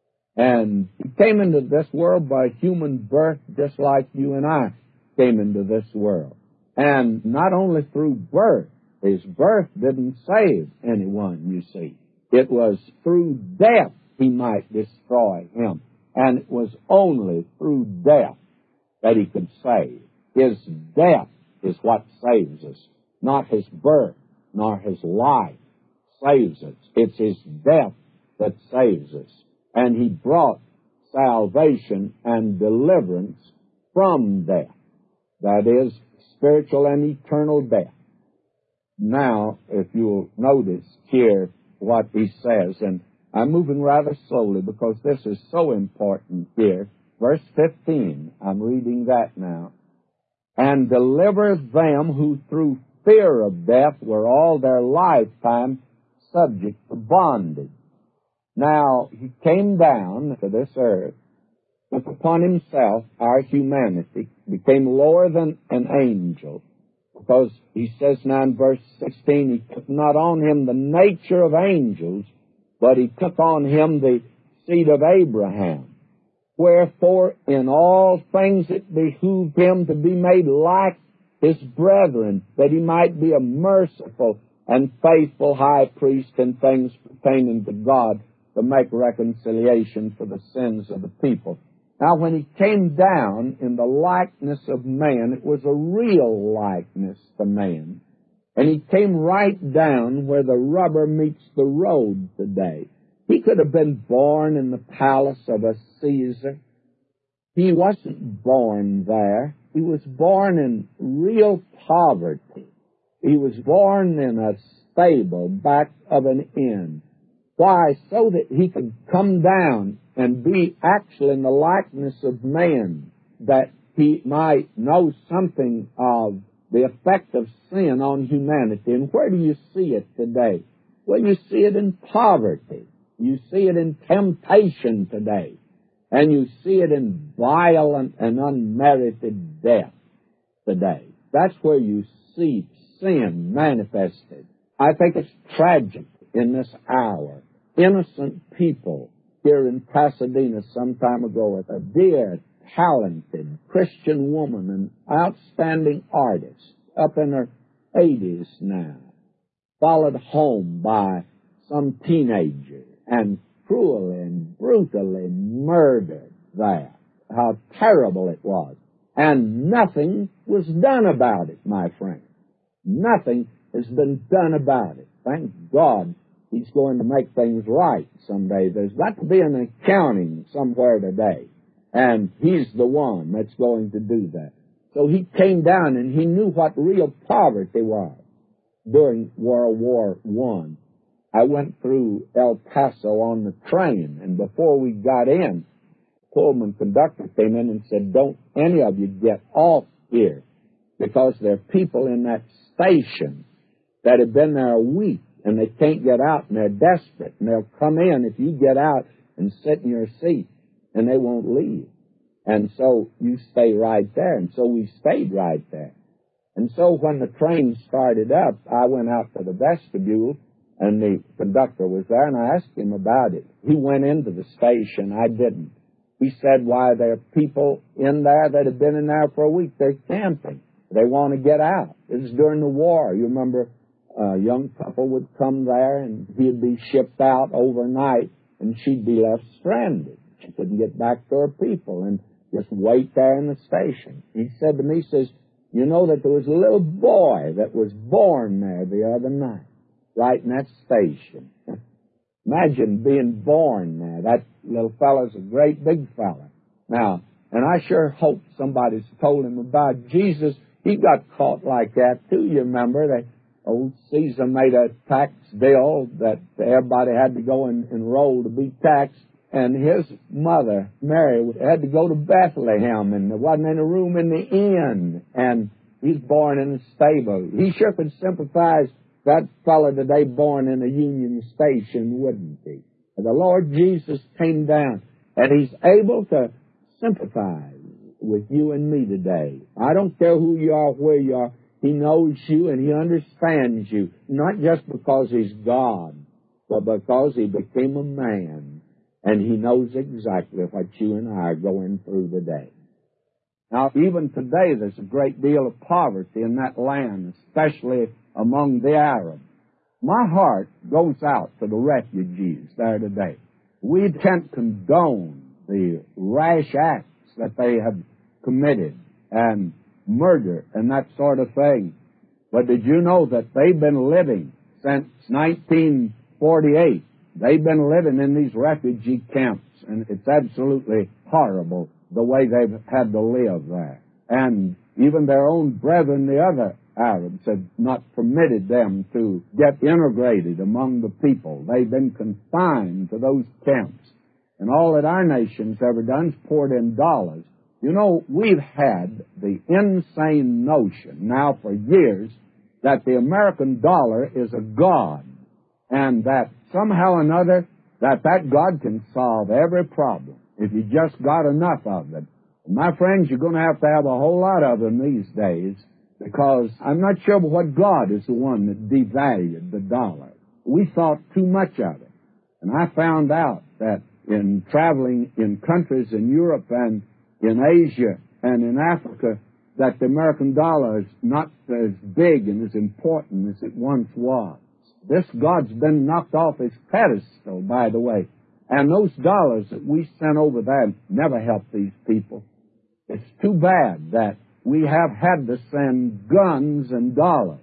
And he came into this world by human birth just like you and I came into this world. And not only through birth, his birth didn't save anyone, you see. It was through death he might destroy him. And it was only through death that he could save. His death is what saves us, not his birth, nor his life saves us. It's his death that saves us. And he brought salvation and deliverance from death. That is, spiritual and eternal death. Now, if you'll notice here what he says, and I'm moving rather slowly because this is so important here. Verse fifteen, I'm reading that now. And deliver them who through fear of death were all their lifetime subject to bondage. Now, he came down to this earth, took upon himself our humanity, became lower than an angel, because he says now in verse sixteen, he took not on him the nature of angels, but he took on him the seed of Abraham. Wherefore in all things it behooved him to be made like his brethren, that he might be a merciful and faithful high priest in things pertaining to God, to make reconciliation for the sins of the people. Now, when he came down in the likeness of man, it was a real likeness to man. And he came right down where the rubber meets the road today. He could have been born in the palace of a Caesar. He wasn't born there. He was born in real poverty. He was born in a stable back of an inn. Why? So that he could come down and be actually in the likeness of man, that he might know something of the effect of sin on humanity. And where do you see it today? Well, you see it in poverty. You see it in temptation today. And you see it in violent and unmerited death today. That's where you see sin manifested. I think it's tragic in this hour. Innocent people here in Pasadena some time ago, with a dear, talented Christian woman, an outstanding artist, up in her eighties now, followed home by some teenager and cruelly and brutally murdered there. How terrible it was. And nothing was done about it, my friend. Nothing has been done about it. Thank God he's going to make things right someday. There's got to be an accounting somewhere today. And he's the one that's going to do that. So he came down and he knew what real poverty was during World War One. I went through El Paso on the train, and before we got in, the Pullman conductor came in and said, "Don't any of you get off here, because there are people in that station that have been there a week, and they can't get out, and they're desperate, and they'll come in if you get out and sit in your seat, and they won't leave. And so you stay right there." And so we stayed right there. And so when the train started up, I went out to the vestibule, and the conductor was there, and I asked him about it. He went into the station. I didn't. He said, "Why, there are people in there that have been in there for a week. They're camping. They want to get out." It was during the war. You remember a young couple would come there, and he'd be shipped out overnight, and she'd be left stranded. She couldn't get back to her people and just wait there in the station. He said to me, he says, "You know that there was a little boy that was born there the other night, right in that station." Imagine being born there. That little fellow's a great big fella. Now, and I sure hope somebody's told him about Jesus. He got caught like that, too. You remember that old Caesar made a tax bill that everybody had to go and enroll to be taxed. And his mother, Mary, had to go to Bethlehem, and there wasn't any room in the inn. And he's born in a stable. He sure could sympathize, that fellow today born in a Union Station, wouldn't he? The Lord Jesus came down, and he's able to sympathize with you and me today. I don't care who you are, where you are. He knows you, and he understands you, not just because he's God, but because he became a man, and he knows exactly what you and I are going through today. Now, even today, there's a great deal of poverty in that land, especially among the Arabs. My heart goes out to the refugees there today. We can't condone the rash acts that they have committed and murder and that sort of thing. But did you know that they've been living since nineteen forty-eight? They've been living in these refugee camps, and it's absolutely horrible the way they've had to live there. And even their own brethren, the other Arabs, have not permitted them to get integrated among the people. They've been confined to those camps. And all that our nation's ever done is poured in dollars. You know, we've had the insane notion now for years that the American dollar is a god, and that somehow or another that that god can solve every problem if you just got enough of it. And my friends, you're going to have to have a whole lot of them these days, because I'm not sure what God is the one that devalued the dollar. We thought too much of it. And I found out that in traveling in countries in Europe and in Asia and in Africa that the American dollar is not as big and as important as it once was. This God's been knocked off his pedestal, by the way. And those dollars that we sent over there never helped these people. It's too bad that we have had to send guns and dollars.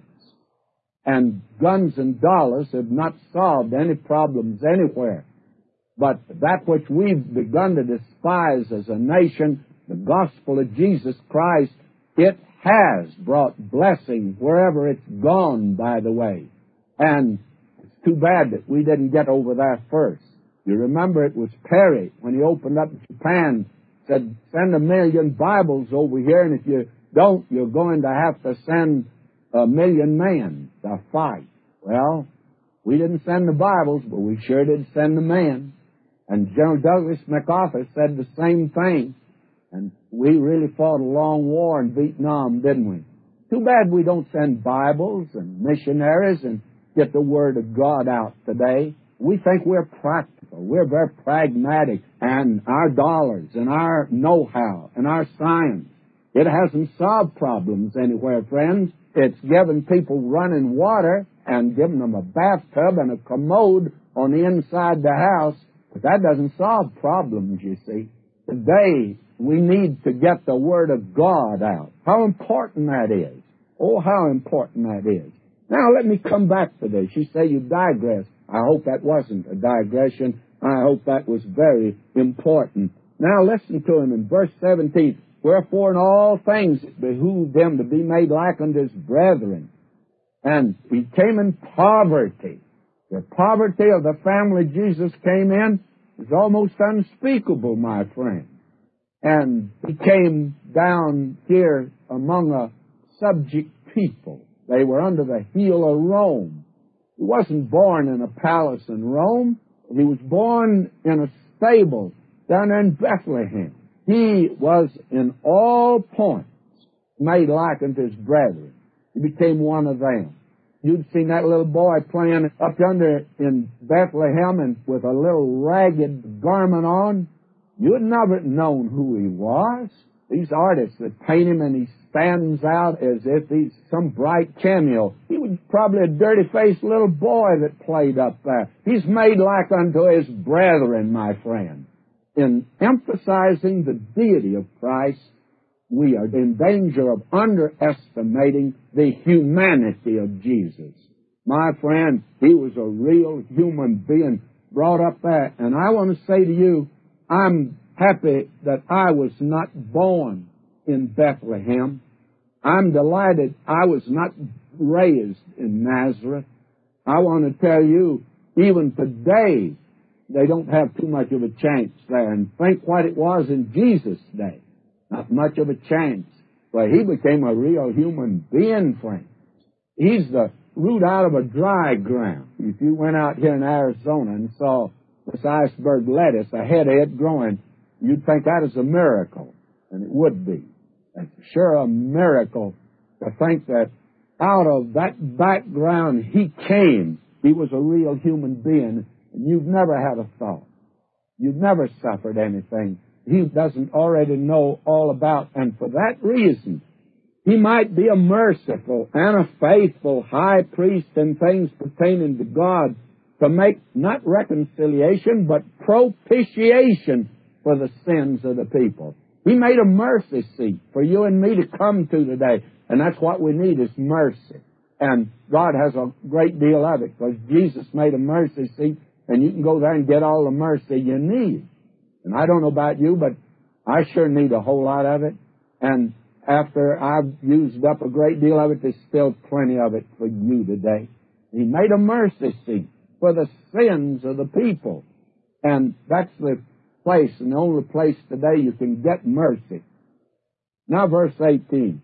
And guns and dollars have not solved any problems anywhere. But that which we've begun to despise as a nation, the gospel of Jesus Christ, it has brought blessing wherever it's gone, by the way. And it's too bad that we didn't get over there first. You remember it was Perry, when he opened up Japan, said, send a million Bibles over here, and if you don't, you're going to have to send a million men to fight. Well, we didn't send the Bibles, but we sure did send the men. And General Douglas MacArthur said the same thing. And we really fought a long war in Vietnam, didn't we? Too bad we don't send Bibles and missionaries and get the Word of God out today. We think we're practical. We're very pragmatic. And our dollars and our know-how and our science, it hasn't solved problems anywhere, friends. It's given people running water and given them a bathtub and a commode on the inside the house. But that doesn't solve problems, you see. Today, we need to get the Word of God out. How important that is. Oh, how important that is. Now, let me come back to this. You say you digress. I hope that wasn't a digression. I hope that was very important. Now, listen to him in verse seventeen. Wherefore in all things it behooved them to be made like unto his brethren. And he came in poverty. The poverty of the family Jesus came in is almost unspeakable, my friend. And he came down here among a subject people. They were under the heel of Rome. He wasn't born in a palace in Rome. He was born in a stable down in Bethlehem. He was in all points made like unto his brethren. He became one of them. You'd seen that little boy playing up yonder in Bethlehem and with a little ragged garment on. You'd never known who he was. These artists that paint him and he stands out as if he's some bright cameo. He was probably a dirty-faced little boy that played up there. He's made like unto his brethren, my friend. In emphasizing the deity of Christ, we are in danger of underestimating the humanity of Jesus. My friend, he was a real human being brought up there. And I want to say to you, I'm happy that I was not born in Bethlehem. I'm delighted I was not raised in Nazareth. I want to tell you, even today, they don't have too much of a chance there. And think what it was in Jesus' day. Not much of a chance. But he became a real human being, friends. He's the root out of a dry ground. If you went out here in Arizona and saw this iceberg lettuce, a head of it growing, you'd think that is a miracle. And it would be. It's sure a miracle to think that out of that background he came. He was a real human being. And you've never had a thought. You've never suffered anything he doesn't already know all about. And for that reason, he might be a merciful and a faithful high priest in things pertaining to God to make not reconciliation, but propitiation for the sins of the people. He made a mercy seat for you and me to come to today. And that's what we need is mercy. And God has a great deal of it because Jesus made a mercy seat. And you can go there and get all the mercy you need. And I don't know about you, but I sure need a whole lot of it. And after I've used up a great deal of it, there's still plenty of it for you today. He made a mercy seat for the sins of the people. And that's the place and the only place today you can get mercy. Now verse eighteen.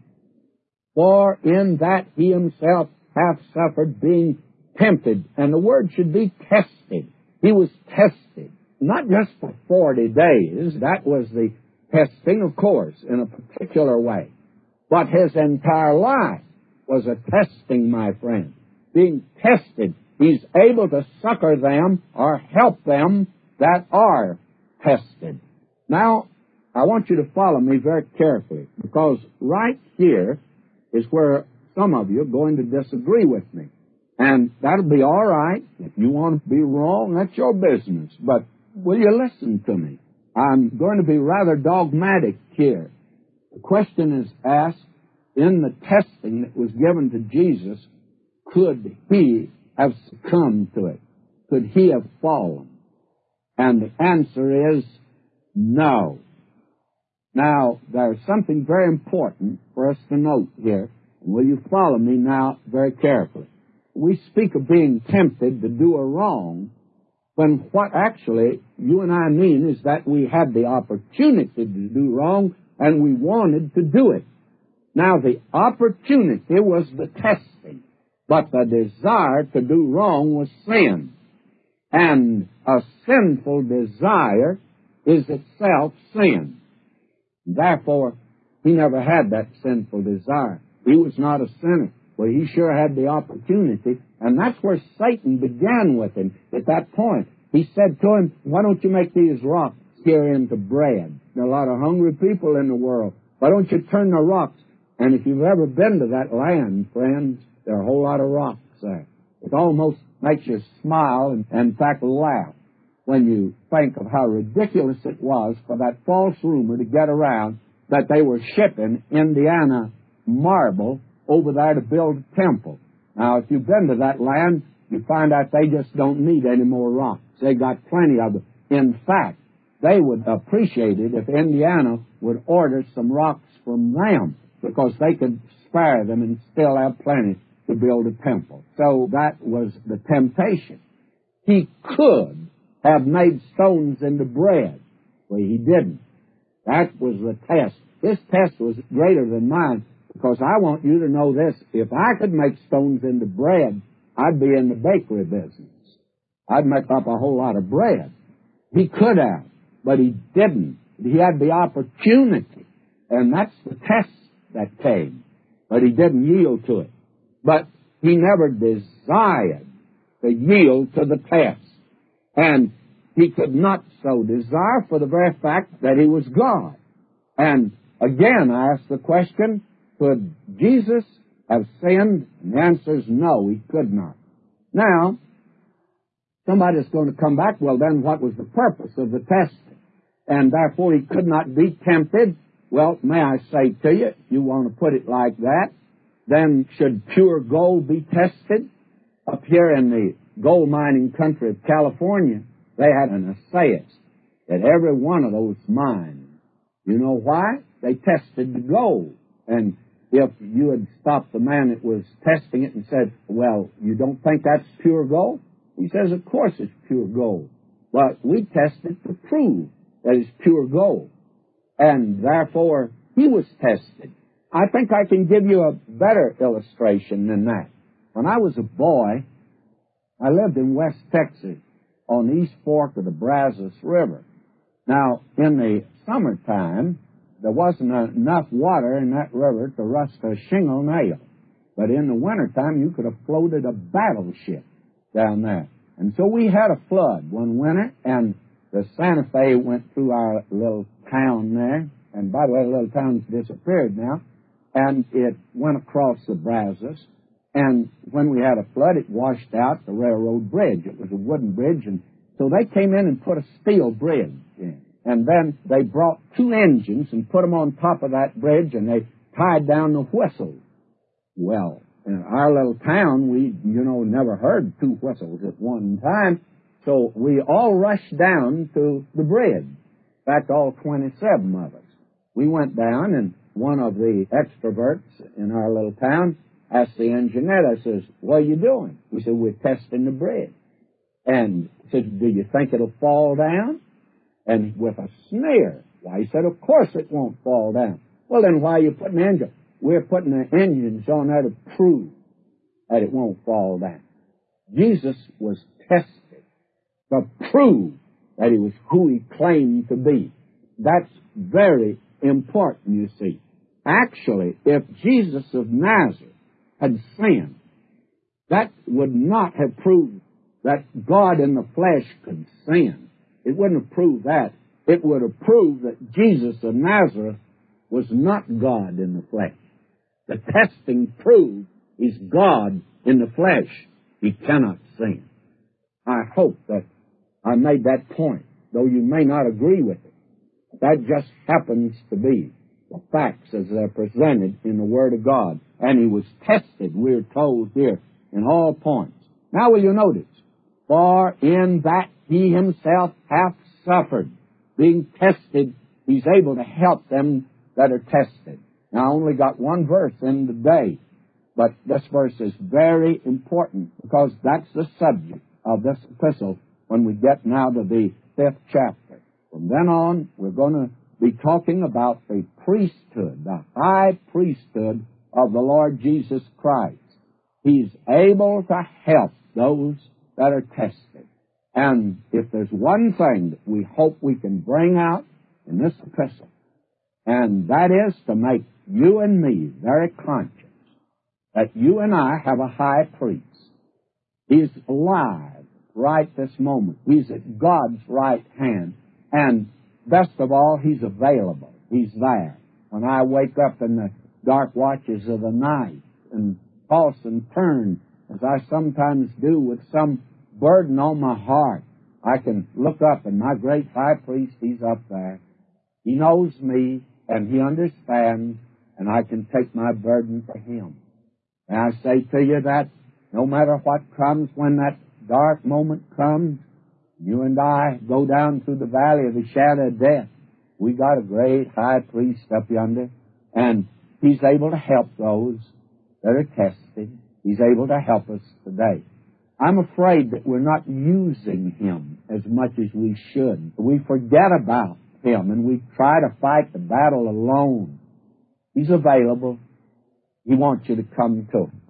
For in that he himself hath suffered being tempted, and the word should be tested. He was tested, not just for forty days. That was the testing, of course, in a particular way. But his entire life was a testing, my friend. Being tested, he's able to succor them or help them that are tested. Now, I want you to follow me very carefully, because right here is where some of you are going to disagree with me. And that'll be all right. If you want to be wrong, that's your business. But will you listen to me? I'm going to be rather dogmatic here. The question is asked, in the testing that was given to Jesus, could he have succumbed to it? Could he have fallen? And the answer is no. Now, there's something very important for us to note here. Will you follow me now very carefully? We speak of being tempted to do a wrong, when what actually you and I mean is that we had the opportunity to do wrong and we wanted to do it. Now, the opportunity was the testing, but the desire to do wrong was sin. And a sinful desire is itself sin. Therefore, he never had that sinful desire. He was not a sinner. Well, he sure had the opportunity, and that's where Satan began with him at that point. He said to him, why don't you make these rocks here into bread? There are a lot of hungry people in the world. Why don't you turn the rocks? And if you've ever been to that land, friends, there are a whole lot of rocks there. It almost makes you smile and, and in fact, laugh when you think of how ridiculous it was for that false rumor to get around that they were shipping Indiana marble over there to build a temple. Now, if you've been to that land, you find out they just don't need any more rocks. They got plenty of them. In fact, they would appreciate it if Indiana would order some rocks from them, because they could spare them and still have plenty to build a temple. So that was the temptation. He could have made stones into bread. Well, he didn't. That was the test. This test was greater than mine, because I want you to know this. If I could make stones into bread, I'd be in the bakery business. I'd make up a whole lot of bread. He could have, but he didn't. He had the opportunity, and that's the test that came. But he didn't yield to it. But he never desired to yield to the test. And he could not so desire for the very fact that he was God. And again, I ask the question, could Jesus have sinned? And the answer is no, he could not. Now, somebody's going to come back, well, then what was the purpose of the testing? And therefore he could not be tempted. Well, may I say to you, if you want to put it like that, then should pure gold be tested? Up here in the gold mining country of California, they had an assayist at every one of those mines. You know why? They tested the gold. And if you had stopped the man that was testing it and said, well, you don't think that's pure gold? He says, of course it's pure gold. But we tested to prove that it's pure gold. And therefore, he was tested. I think I can give you a better illustration than that. When I was a boy, I lived in West Texas on the East Fork of the Brazos River. Now, in the summertime, there wasn't enough water in that river to rust a shingle nail. But in the wintertime, you could have floated a battleship down there. And so we had a flood one winter, and the Santa Fe went through our little town there. And by the way, the little town's disappeared now. And it went across the Brazos. And when we had a flood, it washed out the railroad bridge. It was a wooden bridge. And so they came in and put a steel bridge in. And then they brought two engines and put them on top of that bridge, and they tied down the whistles. Well, in our little town, we, you know, never heard two whistles at one time. So we all rushed down to the bridge. In fact, all twenty-seven of us. We went down, and one of the extroverts in our little town asked the engineer, I says, what are you doing? We said, we're testing the bridge. And he said, do you think it'll fall down? And with a sneer, why, he said, of course it won't fall down. Well, then why are you putting engines? We're putting the engines on there to prove that it won't fall down. Jesus was tested to prove that he was who he claimed to be. That's very important, you see. Actually, if Jesus of Nazareth had sinned, that would not have proved that God in the flesh could sin. It wouldn't have proved that. it would have proved that Jesus of Nazareth was not God in the flesh. The testing proved he's God in the flesh. He cannot sin. I hope that I made that point, though you may not agree with it. That just happens to be the facts as they're presented in the Word of God. And he was tested, we're told here, in all points. Now will you notice, for in that he himself hath suffered, being tested, he's able to help them that are tested. Now I only got one verse in today, but this verse is very important because that's the subject of this epistle when we get now to the fifth chapter. From then on, we're going to be talking about the priesthood, the high priesthood of the Lord Jesus Christ. He's able to help those that are tested. And if there's one thing that we hope we can bring out in this epistle, and that is to make you and me very conscious that you and I have a high priest. He's alive right this moment. He's at God's right hand. And best of all, he's available. He's there. When I wake up in the dark watches of the night and toss and turn, as I sometimes do with some burden on my heart, I can look up and my great high priest, he's up there. He knows me and he understands, and I can take my burden to him. And I say to you that no matter what comes, when that dark moment comes, you and I go down through the valley of the shadow of death, we got a great high priest up yonder, and he's able to help those that are tested. He's able to help us today. I'm afraid that we're not using him as much as we should. We forget about him, and we try to fight the battle alone. He's available. He wants you to come to him.